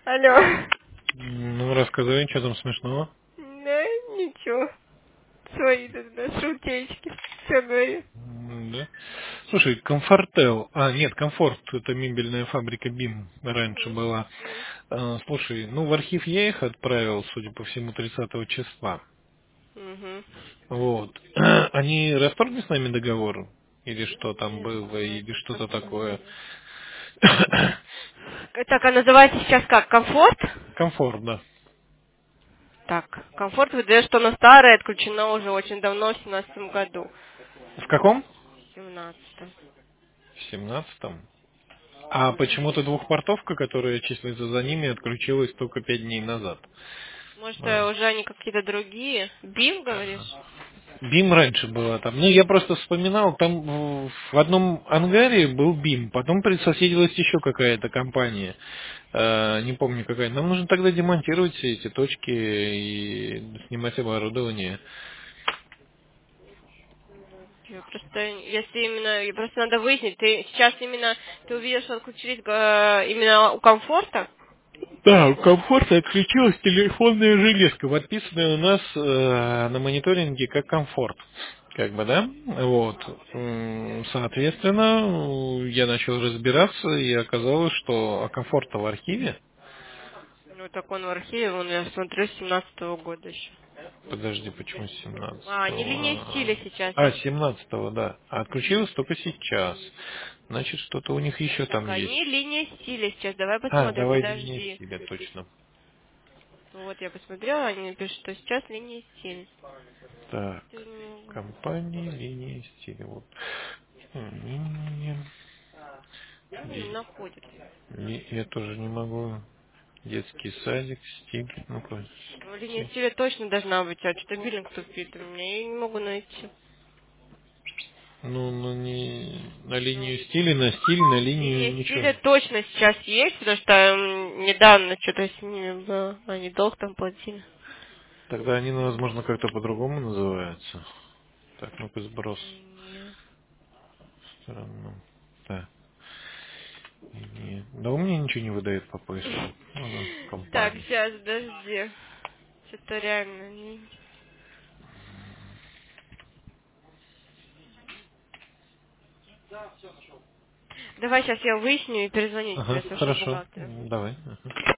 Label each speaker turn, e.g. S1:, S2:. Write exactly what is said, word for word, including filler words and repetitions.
S1: Алло.
S2: Ну, рассказывай, что там смешного.
S1: Да, ничего. Свои тут, да, шутечки. Все говорю.
S2: М, Да. Слушай, Комфортел. А, нет, Комфорт, это мебельная фабрика БИМ раньше была. А, слушай, ну в архив я их отправил, судя по всему, тридцатого числа.
S1: Угу.
S2: Вот. Они расторгли с нами договор? Или что там
S1: Не
S2: было,
S1: знаю,
S2: или
S1: сейчас
S2: что-то такое?
S1: посмотрю. Так, а называется сейчас как? Комфорт?
S2: Комфорт, да.
S1: Так, комфорт выдает, что оно старое, отключено уже очень давно, в семнадцатом году.
S2: В каком?
S1: В семнадцатом.
S2: В семнадцатом. А почему-то двухпортовка, которая числится за ними, отключилась только пять дней назад.
S1: Может, э,
S2: А.
S1: уже они какие-то другие? Бим, говоришь?
S2: БИМ раньше была там. Ну, я просто вспоминал, там в в одном ангаре был БИМ, потом присоседилась еще какая-то компания. Э, не помню какая. Нам нужно тогда демонтировать все эти точки и снимать оборудование.
S1: Я просто, если именно, я просто надо выяснить, ты сейчас именно, ты увидел, что отключились э, именно у комфорта?
S2: Да, у комфорта отключилась телефонная железка, подписанная у нас э, на мониторинге как комфорт. Как бы, да? Вот. М, Соответственно, э, я начал разбираться, и оказалось, что а комфорта в архиве.
S1: Ну, так он в архиве, он, я смотрю, с семнадцатого года еще.
S2: Подожди, почему
S1: А, не линия стиля
S2: семнадцатого?
S1: сейчас
S2: А,
S1: есть.
S2: семнадцатого, да. А отключилось только сейчас. Значит, что-то у них еще
S1: Так,
S2: там
S1: они
S2: есть.
S1: линия стиля сейчас, давай
S2: А,
S1: посмотрим,
S2: давай линия
S1: подожди.
S2: стиля, точно.
S1: Вот, я посмотрела, они пишут, что сейчас линия стиля.
S2: Так,
S1: Ты не могу.
S2: компания, линия стиля. Вот. Линия.
S1: Не
S2: Ли-
S1: находит.
S2: ли- Я тоже не могу. Детский садик, стиль. Ну-ка.
S1: Ну, линия
S2: Стиль.
S1: стиля точно должна быть, а что-то биллинг тупит у меня, я не могу найти.
S2: Ну, ну, не на линию
S1: Ну,
S2: стиля, на стиль, на
S1: линия
S2: линию ничего.
S1: стиля точно сейчас есть, потому что м, недавно что-то с ними было. Они долг там платили.
S2: Тогда они, ну, возможно, как-то по-другому называются. Так, ну-ка сброс.
S1: Не.
S2: Странно. Так. Не- Да у меня ничего не выдает по поиску. Ну, да,
S1: Так,
S2: компания.
S1: сейчас, подожди. Что-то реально не... Давай сейчас я выясню и перезвоню тебе
S2: Ага,
S1: с вашего
S2: хорошо.
S1: бухгалтера.
S2: Давай. Ага.